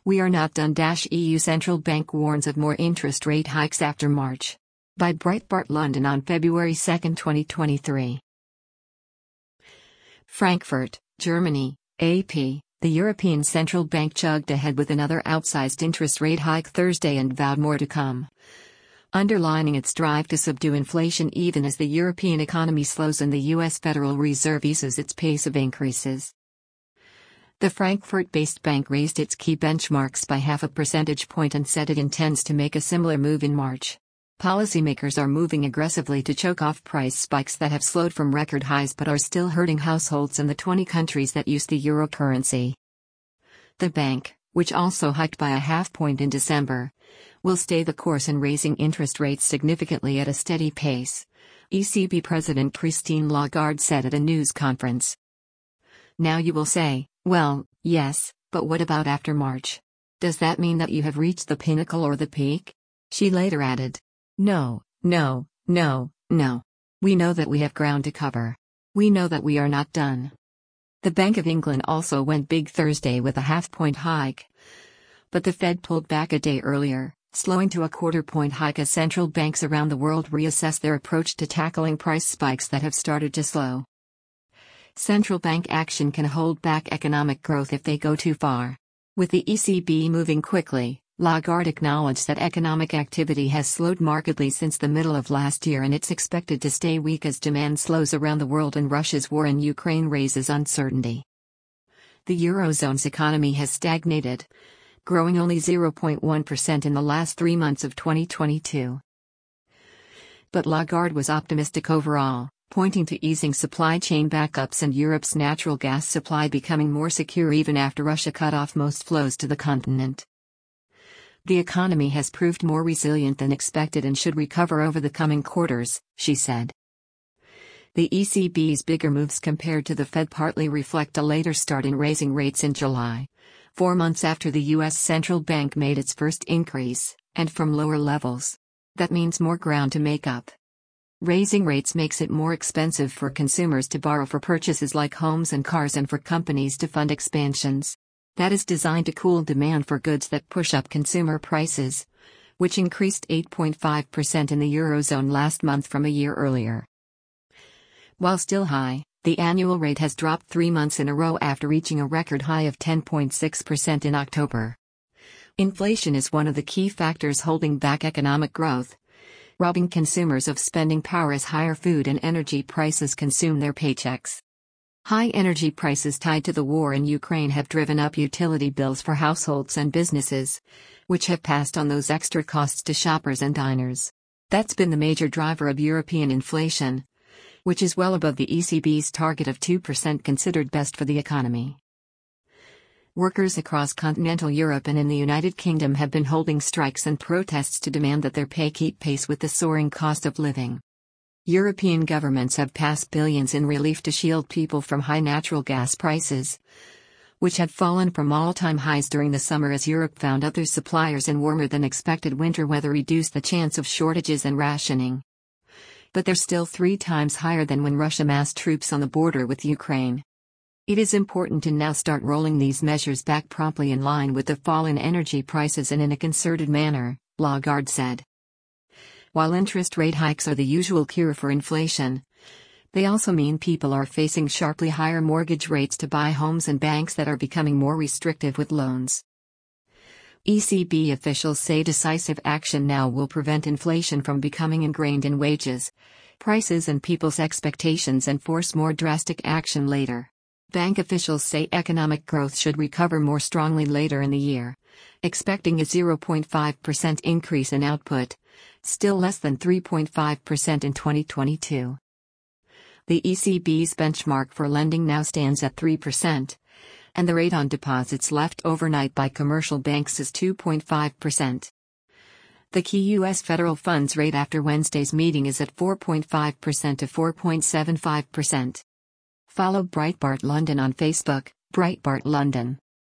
We are not done. EU Central Bank warns of more interest rate hikes after March. By Breitbart London on February 2, 2023. Frankfurt, Germany, AP. The European Central Bank chugged ahead with another outsized interest rate hike Thursday and vowed more to come, underlining its drive to subdue inflation even as the European economy slows and the U.S. Federal Reserve eases its pace of increases. The Frankfurt-based bank raised its key benchmarks by half a percentage point and said it intends to make a similar move in March. Policymakers are moving aggressively to choke off price spikes that have slowed from record highs but are still hurting households in the 20 countries that use the euro currency. The bank, which also hiked by a half point in December, will stay the course in raising interest rates significantly at a steady pace, ECB President Christine Lagarde said at a news conference. Now you will say, well, yes, but what about after March? Does that mean that you have reached the pinnacle or the peak? She later added. No. We know that we have ground to cover. We know that we are not done. The Bank of England also went big Thursday with a half-point hike. But the Fed pulled back a day earlier, slowing to a quarter-point hike as central banks around the world reassess their approach to tackling price spikes that have started to slow. Central bank action can hold back economic growth if they go too far. With the ECB moving quickly, Lagarde acknowledged that economic activity has slowed markedly since the middle of last year and it's expected to stay weak as demand slows around the world and Russia's war in Ukraine raises uncertainty. The Eurozone's economy has stagnated, growing only 0.1% in the last 3 months of 2022. But Lagarde was optimistic overall, pointing to easing supply chain backups and Europe's natural gas supply becoming more secure even after Russia cut off most flows to the continent. The economy has proved more resilient than expected and should recover over the coming quarters, she said. The ECB's bigger moves compared to the Fed partly reflect a later start in raising rates in July, 4 months after the U.S. Central Bank made its first increase, and from lower levels. That means more ground to make up. Raising rates makes it more expensive for consumers to borrow for purchases like homes and cars and for companies to fund expansions. That is designed to cool demand for goods that push up consumer prices, which increased 8.5% in the Eurozone last month from a year earlier. While still high, the annual rate has dropped 3 months in a row after reaching a record high of 10.6% in October. Inflation is one of the key factors holding back economic growth, robbing consumers of spending power as higher food and energy prices consume their paychecks. High energy prices tied to the war in Ukraine have driven up utility bills for households and businesses, which have passed on those extra costs to shoppers and diners. That's been the major driver of European inflation, which is well above the ECB's target of 2% considered best for the economy. Workers across continental Europe and in the United Kingdom have been holding strikes and protests to demand that their pay keep pace with the soaring cost of living. European governments have passed billions in relief to shield people from high natural gas prices, which had fallen from all-time highs during the summer as Europe found other suppliers and warmer than expected winter weather reduced the chance of shortages and rationing. But they're still 3 times higher than when Russia massed troops on the border with Ukraine. It is important to now start rolling these measures back promptly in line with the fall in energy prices and in a concerted manner, Lagarde said. While interest rate hikes are the usual cure for inflation, they also mean people are facing sharply higher mortgage rates to buy homes and banks that are becoming more restrictive with loans. ECB officials say decisive action now will prevent inflation from becoming ingrained in wages, prices and people's expectations and force more drastic action later. Bank officials say economic growth should recover more strongly later in the year, expecting a 0.5% increase in output, still less than 3.5% in 2022. The ECB's benchmark for lending now stands at 3%, and the rate on deposits left overnight by commercial banks is 2.5%. The key U.S. federal funds rate after Wednesday's meeting is at 4.5% to 4.75%. Follow Breitbart London on Facebook, Breitbart London.